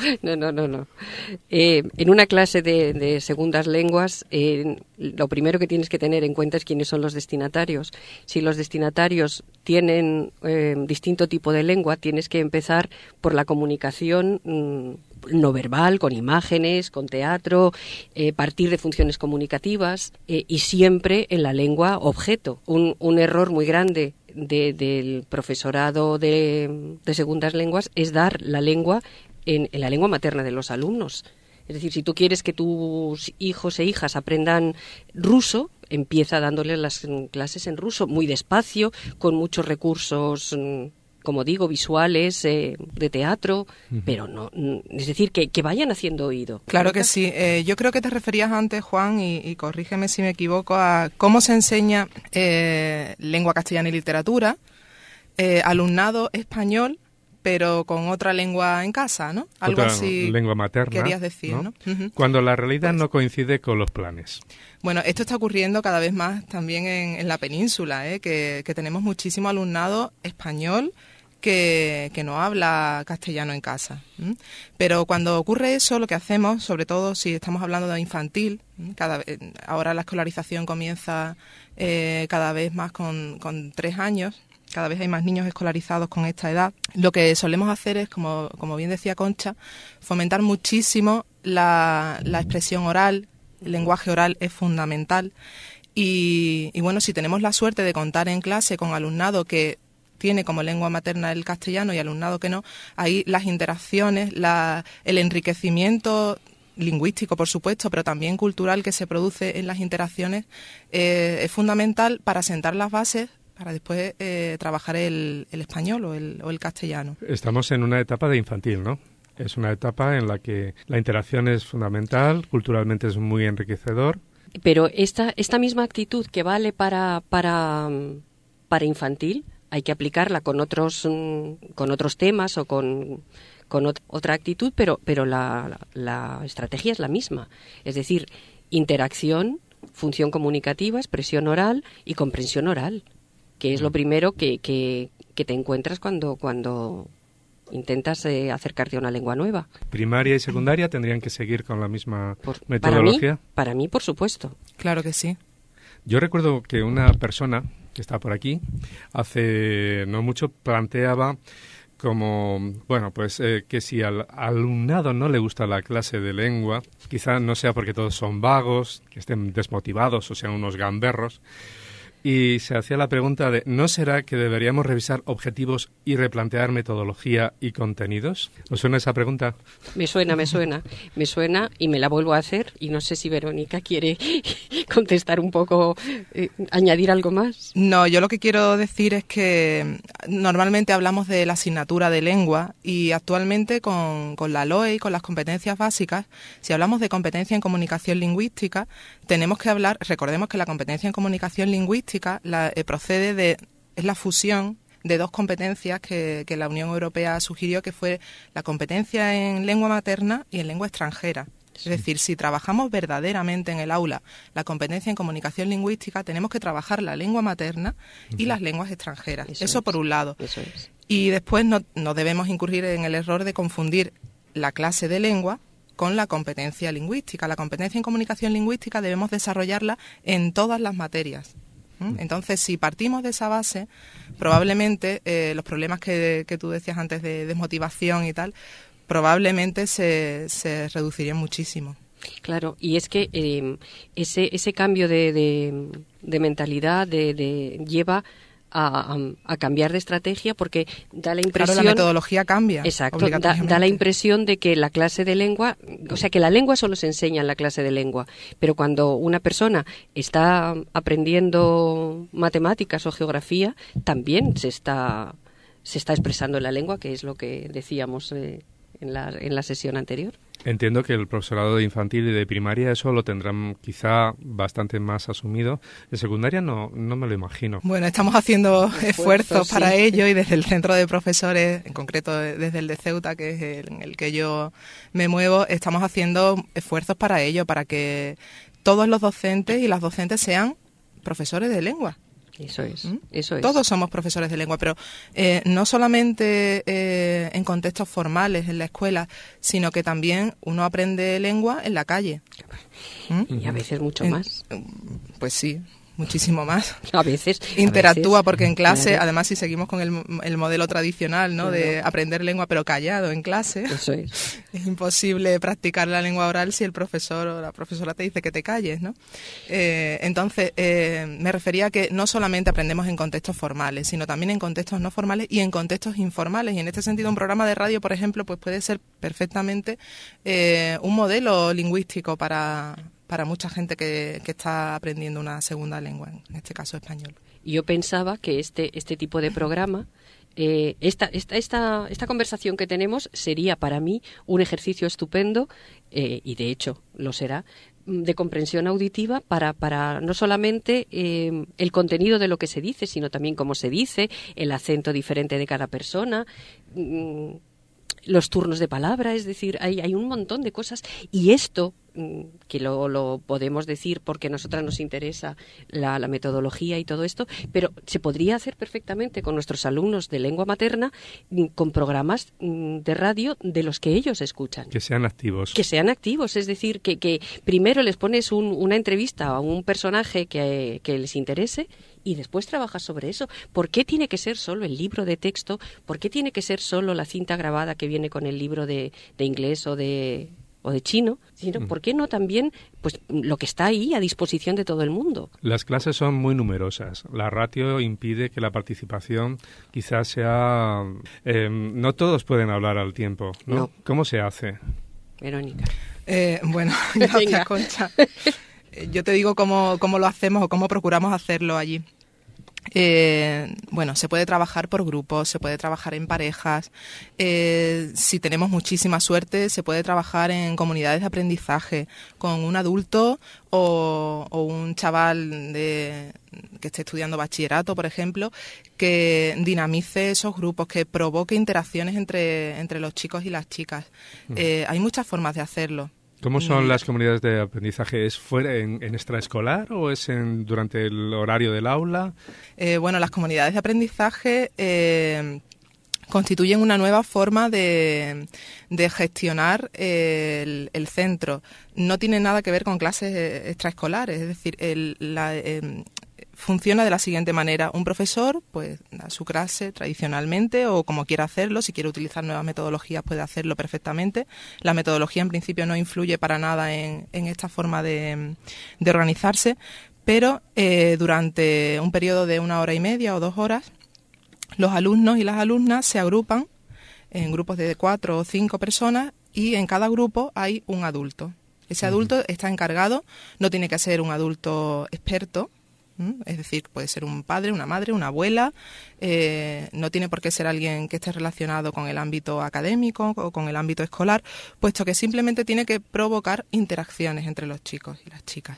En una clase de segundas lenguas, lo primero que tienes que tener en cuenta es quiénes son los destinatarios. Si los destinatarios tienen distinto tipo de lengua, tienes que empezar por la comunicación no verbal, con imágenes, con teatro, partir de funciones comunicativas y siempre en la lengua objeto. Un error muy grande del profesorado de segundas lenguas es dar la lengua en la lengua materna de los alumnos. Es decir, si tú quieres que tus hijos e hijas aprendan ruso, empieza dándoles las clases en ruso, muy despacio, con muchos recursos, como digo, visuales, de teatro, pero no, es decir, que vayan haciendo oído. Claro que sí. Yo creo que te referías antes, Juan, y corrígeme si me equivoco, a cómo se enseña lengua castellana y literatura, alumnado español, pero con otra lengua en casa, ¿no? Algo otra así lengua materna, querías decir, ¿no? Cuando la realidad no coincide con los planes. Bueno, esto está ocurriendo cada vez más también en la península, que tenemos muchísimo alumnado español que no habla castellano en casa. Pero cuando ocurre eso, lo que hacemos, sobre todo si estamos hablando de infantil, ahora la escolarización comienza cada vez más con 3 años, cada vez hay más niños escolarizados con esta edad. Lo que solemos hacer es, como bien decía Concha, fomentar muchísimo la expresión oral. El lenguaje oral es fundamental. Y bueno, si tenemos la suerte de contar en clase con alumnado que tiene como lengua materna el castellano y alumnado que no, ahí las interacciones, el enriquecimiento lingüístico, por supuesto, pero también cultural que se produce en las interacciones es fundamental para sentar las bases para después trabajar el español o el castellano. Estamos en una etapa de infantil, ¿no? Es una etapa en la que la interacción es fundamental, culturalmente es muy enriquecedor. Pero esta misma actitud que vale para infantil, hay que aplicarla con otros temas o con otra actitud, pero la estrategia es la misma. Es decir, interacción, función comunicativa, expresión oral y comprensión oral, que es lo primero que te encuentras cuando intentas acercarte a una lengua nueva. Primaria y secundaria tendrían que seguir con la misma metodología. Para mí, por supuesto. Claro que sí. Yo recuerdo que una persona que está por aquí hace no mucho planteaba como, bueno, pues que si al alumnado no le gusta la clase de lengua, quizá no sea porque todos son vagos, que estén desmotivados o sean unos gamberros, y se hacía la pregunta de, ¿no será que deberíamos revisar objetivos y replantear metodología y contenidos? ¿Os suena esa pregunta? Me suena y me la vuelvo a hacer y no sé si Verónica quiere contestar un poco, añadir algo más. No, yo lo que quiero decir es que normalmente hablamos de la asignatura de lengua y actualmente con la LOE y con las competencias básicas, si hablamos de competencia en comunicación lingüística, tenemos que hablar, recordemos que la competencia en comunicación lingüística es la fusión de 2 competencias que la Unión Europea sugirió, que fue la competencia en lengua materna y en lengua extranjera. Sí. Es decir, si trabajamos verdaderamente en el aula la competencia en comunicación lingüística, tenemos que trabajar la lengua materna y las lenguas extranjeras. Eso por un lado. Eso es. Y después no debemos incurrir en el error de confundir la clase de lengua con la competencia lingüística. La competencia en comunicación lingüística debemos desarrollarla en todas las materias. Entonces, si partimos de esa base, probablemente los problemas que tú decías antes de desmotivación y tal, probablemente se reducirían muchísimo. Claro, y es que ese cambio de mentalidad lleva a cambiar de estrategia, porque da la impresión... Claro, la metodología cambia. Exacto, da la impresión de que la clase de lengua, o sea, que la lengua solo se enseña en la clase de lengua, pero cuando una persona está aprendiendo matemáticas o geografía, también se está expresando en la lengua, que es lo que decíamos en la sesión anterior. Entiendo que el profesorado de infantil y de primaria eso lo tendrán quizá bastante más asumido. De secundaria no me lo imagino. Bueno, estamos haciendo esfuerzos para sí. ello y desde el centro de profesores, en concreto desde el de Ceuta, que es en el que yo me muevo, estamos haciendo esfuerzos para ello, para que todos los docentes y las docentes sean profesores de lengua. Eso es. Todos somos profesores de lengua, pero no solamente en contextos formales en la escuela, sino que también uno aprende lengua en la calle. Y a veces mucho más. Pues sí, muchísimo más. A veces. Interactúa porque en clase, claro. además si seguimos con el modelo tradicional, ¿no? Claro. De aprender lengua pero callado en clase. Eso es. Es imposible practicar la lengua oral si el profesor o la profesora te dice que te calles, ¿no? Entonces, me refería a que no solamente aprendemos en contextos formales, sino también en contextos no formales y en contextos informales. Y en este sentido, un programa de radio, por ejemplo, pues puede ser perfectamente un modelo lingüístico para mucha gente que está aprendiendo una segunda lengua, en este caso español. Yo pensaba que este tipo de programa, esta conversación que tenemos sería para mí un ejercicio estupendo, y de hecho lo será, de comprensión auditiva para no solamente el contenido de lo que se dice, sino también cómo se dice, el acento diferente de cada persona, los turnos de palabra, es decir, hay un montón de cosas. Y esto, que lo podemos decir porque a nosotras nos interesa la metodología y todo esto, pero se podría hacer perfectamente con nuestros alumnos de lengua materna, con programas de radio de los que ellos escuchan. Que sean activos. Que sean activos, es decir, que primero les pones una entrevista a un personaje que les interese y después trabajas sobre eso. ¿Por qué tiene que ser solo el libro de texto? ¿Por qué tiene que ser solo la cinta grabada que viene con el libro de inglés o de chino? Sino, ¿por qué no también pues lo que está ahí a disposición de todo el mundo? Las clases son muy numerosas. La ratio impide que la participación quizás sea... no todos pueden hablar al tiempo, ¿no? No. ¿Cómo se hace? Verónica. Bueno, gracias, Venga. Concha. Yo te digo cómo lo hacemos o cómo procuramos hacerlo allí. Bueno, se puede trabajar por grupos, se puede trabajar en parejas. Si tenemos muchísima suerte, se puede trabajar en comunidades de aprendizaje con un adulto o un chaval que esté estudiando bachillerato, por ejemplo, que dinamice esos grupos, que provoque interacciones entre los chicos y las chicas. Hay muchas formas de hacerlo. ¿Cómo son las comunidades de aprendizaje? ¿Es fuera en extraescolar o es durante el horario del aula? Bueno, las comunidades de aprendizaje constituyen una nueva forma de gestionar el centro. No tiene nada que ver con clases extraescolares, es decir, funciona de la siguiente manera. Un profesor pues da su clase tradicionalmente o como quiera hacerlo. Si quiere utilizar nuevas metodologías puede hacerlo perfectamente. La metodología en principio no influye para nada en esta forma de organizarse, pero durante un periodo de 1 hora y media o 2 horas los alumnos y las alumnas se agrupan en grupos de 4 o 5 personas y en cada grupo hay un adulto. Ese adulto está encargado, no tiene que ser un adulto experto, es decir, puede ser un padre, una madre, una abuela, no tiene por qué ser alguien que esté relacionado con el ámbito académico o con el ámbito escolar, puesto que simplemente tiene que provocar interacciones entre los chicos y las chicas.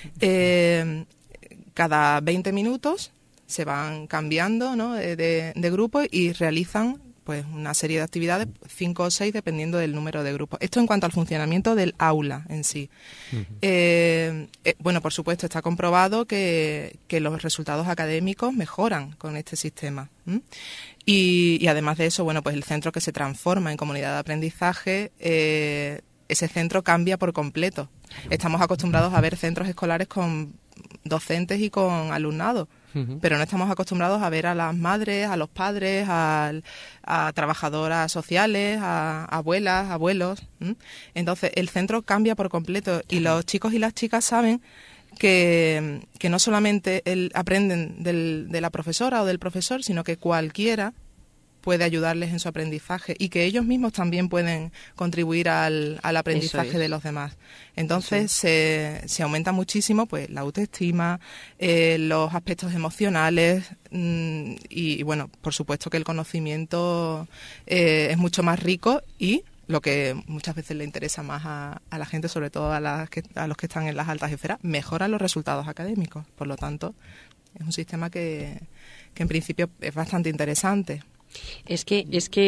Cada 20 minutos se van cambiando, ¿no?, de grupo y realizan pues una serie de actividades, 5 o 6 dependiendo del número de grupos. Esto en cuanto al funcionamiento del aula en sí. Bueno, por supuesto está comprobado que los resultados académicos mejoran con este sistema. Y además de eso, bueno, pues el centro que se transforma en comunidad de aprendizaje, ese centro cambia por completo. Estamos acostumbrados a ver centros escolares con docentes y con alumnado, pero no estamos acostumbrados a ver a las madres, a los padres, a trabajadoras sociales, a abuelas, abuelos. Entonces, el centro cambia por completo y los chicos y las chicas saben que no solamente aprenden de la profesora o del profesor, sino que cualquiera puede ayudarles en su aprendizaje y que ellos mismos también pueden contribuir al aprendizaje de los demás. Entonces se aumenta muchísimo pues la autoestima, los aspectos emocionales y bueno, por supuesto que el conocimiento es mucho más rico y lo que muchas veces le interesa más a la gente, sobre todo a los que están en las altas esferas, mejora los resultados académicos. Por lo tanto, es un sistema que en principio es bastante interesante. Es que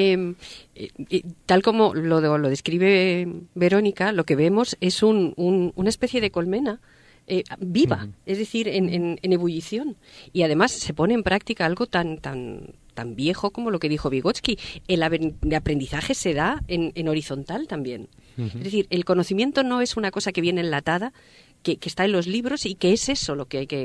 tal como lo describe Verónica, lo que vemos es una especie de colmena viva, es decir, en ebullición. Y además se pone en práctica algo tan viejo como lo que dijo Vygotsky. El aprendizaje se da en horizontal también. Es decir, el conocimiento no es una cosa que viene enlatada, que está en los libros y que es eso lo que hay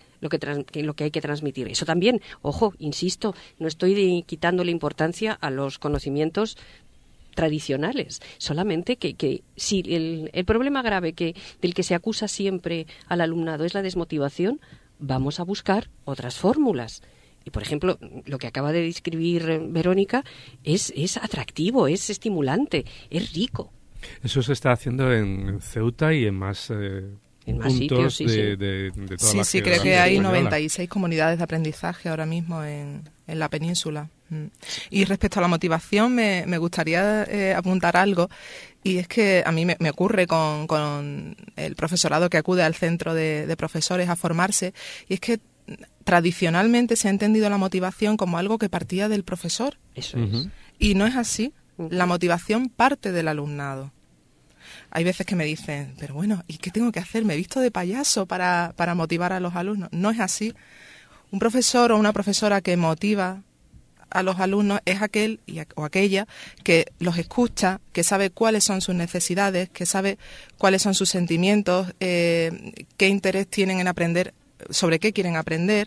que transmitir. Eso también, ojo, insisto, no estoy quitándole importancia a los conocimientos tradicionales, solamente que si el problema grave del que se acusa siempre al alumnado es la desmotivación, vamos a buscar otras fórmulas. Y, por ejemplo, lo que acaba de describir Verónica es atractivo, es estimulante, es rico. Eso se está haciendo en Ceuta y en más puntos sitios, sí. de toda la Sí, creo que hay 96 comunidades de aprendizaje ahora mismo en la península. Y respecto a la motivación, me gustaría apuntar algo, y es que a mí me ocurre con el profesorado que acude al centro de profesores a formarse, y es que tradicionalmente se ha entendido la motivación como algo que partía del profesor. Eso es. Y no es así. La motivación parte del alumnado. Hay veces que me dicen, pero bueno, ¿y qué tengo que hacer? ¿Me he visto de payaso para motivar a los alumnos? No es así. Un profesor o una profesora que motiva a los alumnos es aquel o aquella que los escucha, que sabe cuáles son sus necesidades, que sabe cuáles son sus sentimientos, qué interés tienen en aprender, sobre qué quieren aprender.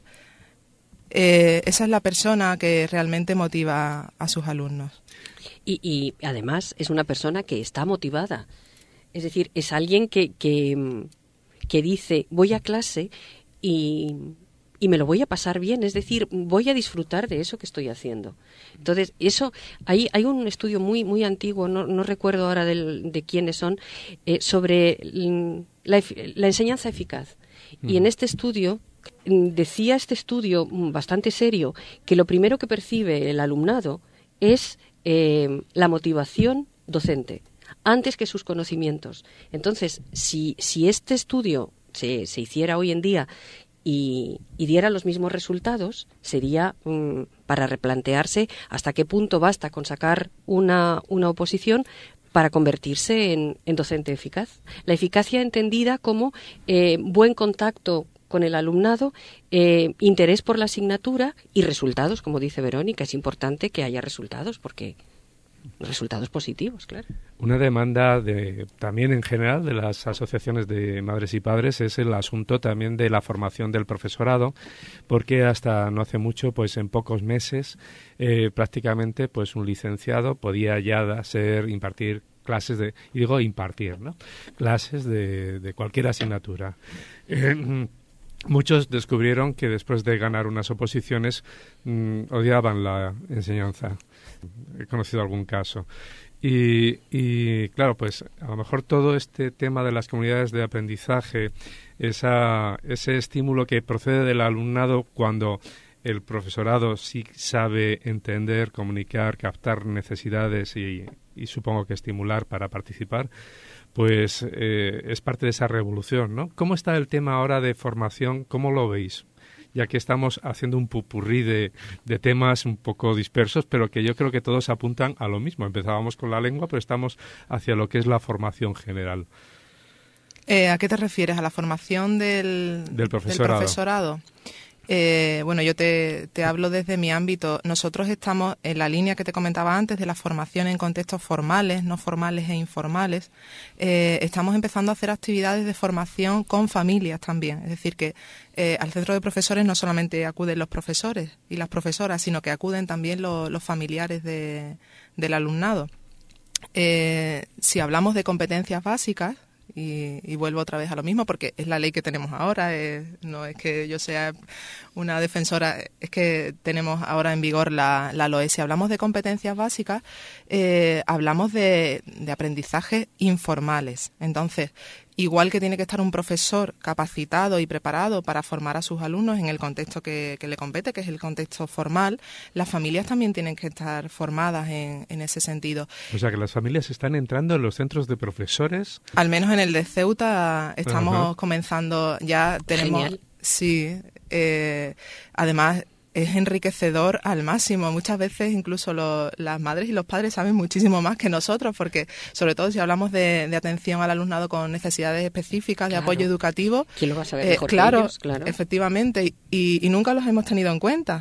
Esa es la persona que realmente motiva a sus alumnos. Y además es una persona que está motivada. Es decir, es alguien que dice, voy a clase y me lo voy a pasar bien, es decir, voy a disfrutar de eso que estoy haciendo. Entonces, eso hay un estudio muy antiguo, no recuerdo ahora de quiénes son, sobre la enseñanza eficaz. Y en este estudio, decía este estudio bastante serio, que lo primero que percibe el alumnado es la motivación docente, antes que sus conocimientos. Entonces, si este estudio se hiciera hoy en día y diera los mismos resultados, sería para replantearse hasta qué punto basta con sacar una oposición para convertirse en docente eficaz. La eficacia entendida como buen contacto con el alumnado, interés por la asignatura y resultados, como dice Verónica. Es importante que haya resultados, porque resultados positivos, claro. Una demanda también en general de las asociaciones de madres y padres es el asunto también de la formación del profesorado, porque hasta no hace mucho, pues en pocos meses, prácticamente pues un licenciado podía ya impartir clases clases de cualquier asignatura. Muchos descubrieron que después de ganar unas oposiciones odiaban la enseñanza. He conocido algún caso. Y claro, pues a lo mejor todo este tema de las comunidades de aprendizaje, ese estímulo que procede del alumnado cuando el profesorado sí sabe entender, comunicar, captar necesidades y supongo que estimular para participar, pues es parte de esa revolución, ¿no? ¿Cómo está el tema ahora de formación? ¿Cómo lo veis? Ya que estamos haciendo un popurrí de temas un poco dispersos, pero que yo creo que todos apuntan a lo mismo. Empezábamos con la lengua, pero estamos hacia lo que es la formación general. ¿A qué te refieres? ¿A la formación del profesorado? Bueno, yo te hablo desde mi ámbito. Nosotros estamos en la línea que te comentaba antes de la formación en contextos formales, no formales e informales. Estamos empezando a hacer actividades de formación con familias también. Es decir, que al centro de profesores no solamente acuden los profesores y las profesoras, sino que acuden también los familiares del alumnado. Si hablamos de competencias básicas, y vuelvo otra vez a lo mismo porque es la ley que tenemos ahora, no es que yo sea una defensora, es que tenemos ahora en vigor la LOE. Si hablamos de competencias básicas, hablamos de aprendizajes informales. Entonces, igual que tiene que estar un profesor capacitado y preparado para formar a sus alumnos en el contexto que le compete, que es el contexto formal, las familias también tienen que estar formadas en ese sentido. O sea, que las familias están entrando en los centros de profesores. Al menos en el de Ceuta estamos comenzando, ya tenemos... Genial. Sí, además es enriquecedor al máximo. Muchas veces incluso las madres y los padres saben muchísimo más que nosotros, porque sobre todo si hablamos de atención al alumnado con necesidades específicas, de apoyo educativo. ¿Quién lo va a saber mejor que claro, ellos? Claro, efectivamente, y nunca los hemos tenido en cuenta.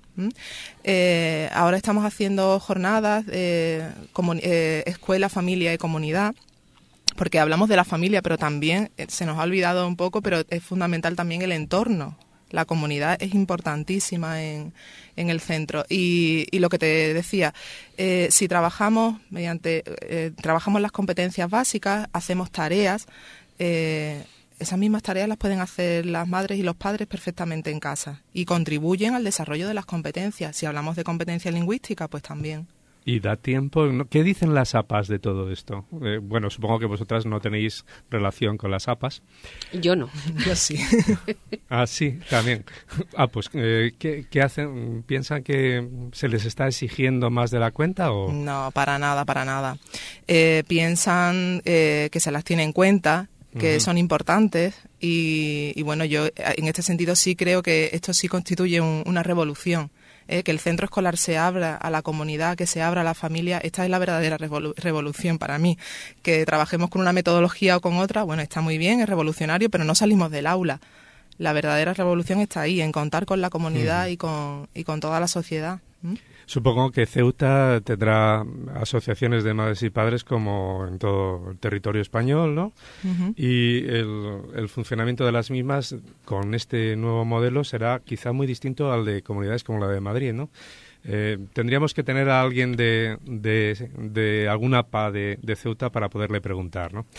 Ahora estamos haciendo jornadas, escuela, familia y comunidad, porque hablamos de la familia, pero también se nos ha olvidado un poco, pero es fundamental también el entorno. La comunidad es importantísima en el centro. Y lo que te decía, si trabajamos trabajamos las competencias básicas, hacemos tareas, esas mismas tareas las pueden hacer las madres y los padres perfectamente en casa y contribuyen al desarrollo de las competencias. Si hablamos de competencia lingüística, pues también. ¿Y da tiempo? ¿Qué dicen las APAs de todo esto? Bueno, supongo que vosotras no tenéis relación con las APAs. Yo no. Yo sí. Ah, sí, también. Ah, pues, ¿qué hacen? ¿Piensan que se les está exigiendo más de la cuenta o...? No, para nada, para nada. Piensan que se las tiene en cuenta, que son importantes y bueno, yo en este sentido sí creo que esto sí constituye una revolución. Que el centro escolar se abra a la comunidad, que se abra a la familia, esta es la verdadera revolución para mí. Que trabajemos con una metodología o con otra, bueno, está muy bien, es revolucionario, pero no salimos del aula. La verdadera revolución está ahí, en contar con la comunidad y con toda la sociedad. Supongo que Ceuta tendrá asociaciones de madres y padres como en todo el territorio español, ¿no? Y el funcionamiento de las mismas con este nuevo modelo será quizá muy distinto al de comunidades como la de Madrid, ¿no? Tendríamos que tener a alguien de alguna APA de Ceuta para poderle preguntar, ¿no?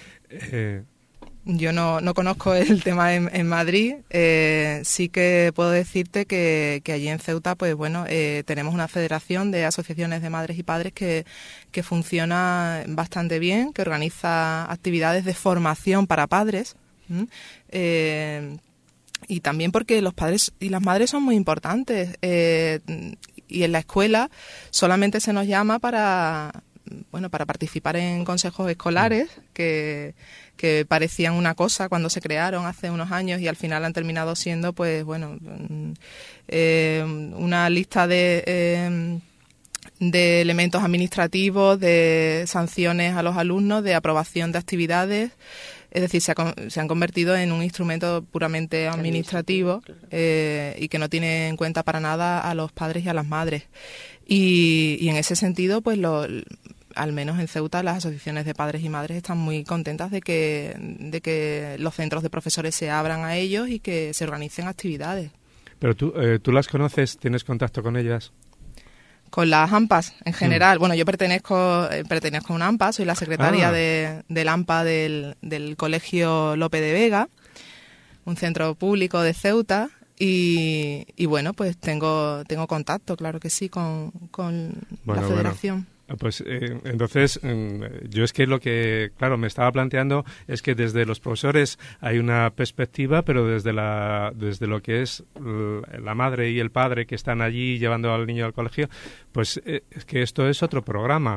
Yo no conozco el tema en Madrid, sí que puedo decirte que allí en Ceuta, pues bueno, tenemos una federación de asociaciones de madres y padres que funciona bastante bien, que organiza actividades de formación para padres, y también porque los padres y las madres son muy importantes, y en la escuela solamente se nos llama para participar en consejos escolares que parecían una cosa cuando se crearon hace unos años y al final han terminado siendo, pues bueno, una lista de elementos administrativos, de sanciones a los alumnos, de aprobación de actividades. Es decir, se han convertido en un instrumento puramente administrativo y que no tiene en cuenta para nada a los padres y a las madres. Y en ese sentido, pues al menos en Ceuta, las asociaciones de padres y madres están muy contentas de que los centros de profesores se abran a ellos y que se organicen actividades. ¿Pero tú las conoces? ¿Tienes contacto con ellas? Con las AMPAs, en general. Bueno, yo pertenezco a una AMPA, soy la secretaria del AMPA del Colegio Lope de Vega, un centro público de Ceuta, y bueno, pues tengo contacto, claro que sí, con la federación. Bueno. Pues entonces, yo es que lo que, claro, me estaba planteando es que desde los profesores hay una perspectiva, pero desde lo que es la madre y el padre que están allí llevando al niño al colegio, pues es que esto es otro programa.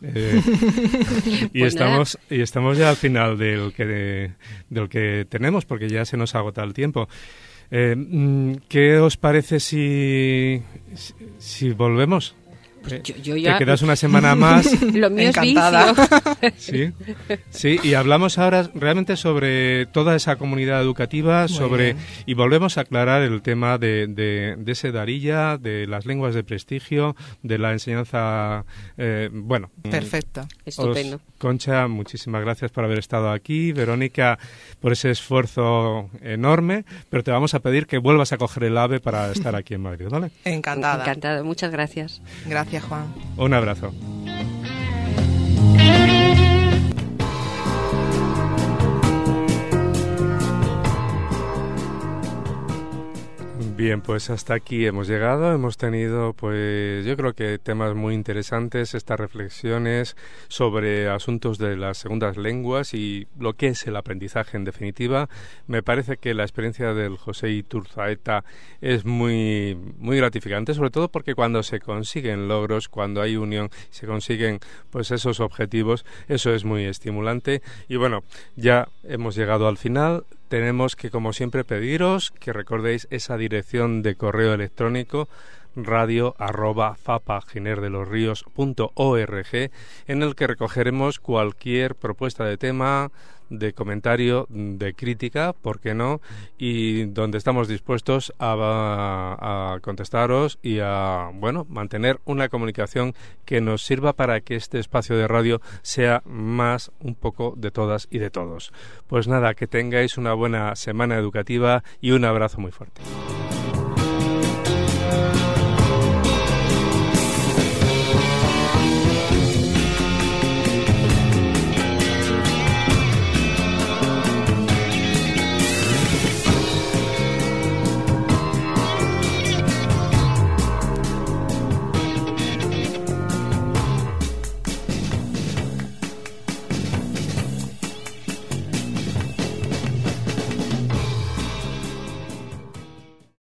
Y pues estamos ya al final del que tenemos, porque ya se nos agota el tiempo. ¿Qué os parece si volvemos? Yo ya... Te quedas una semana más. Lo mío encantada. Es vicio. Sí, y hablamos ahora realmente sobre toda esa comunidad educativa, y volvemos a aclarar el tema de ese Darilla, de las lenguas de prestigio, de la enseñanza, bueno. Perfecto. Estupendo. Concha, muchísimas gracias por haber estado aquí. Verónica, por ese esfuerzo enorme, pero te vamos a pedir que vuelvas a coger el AVE para estar aquí en Madrid, ¿vale? Encantada. Encantada, muchas gracias. Gracias, Juan. Un abrazo. Bien, pues hasta aquí hemos llegado. Hemos tenido, pues yo creo que temas muy interesantes, estas reflexiones sobre asuntos de las segundas lenguas y lo que es el aprendizaje en definitiva. Me parece que la experiencia del José Iturzaeta es muy gratificante, sobre todo porque cuando se consiguen logros, cuando hay unión, se consiguen pues esos objetivos, eso es muy estimulante. Y bueno, ya hemos llegado al final. Tenemos que, como siempre, pediros que recordéis esa dirección de correo electrónico radio@fapaginerdelosrios.org, en el que recogeremos cualquier propuesta de tema, de comentario, de crítica, ¿por qué no? Y donde estamos dispuestos a contestaros y a, bueno, mantener una comunicación que nos sirva para que este espacio de radio sea más un poco de todas y de todos. Pues nada, que tengáis una buena semana educativa y un abrazo muy fuerte.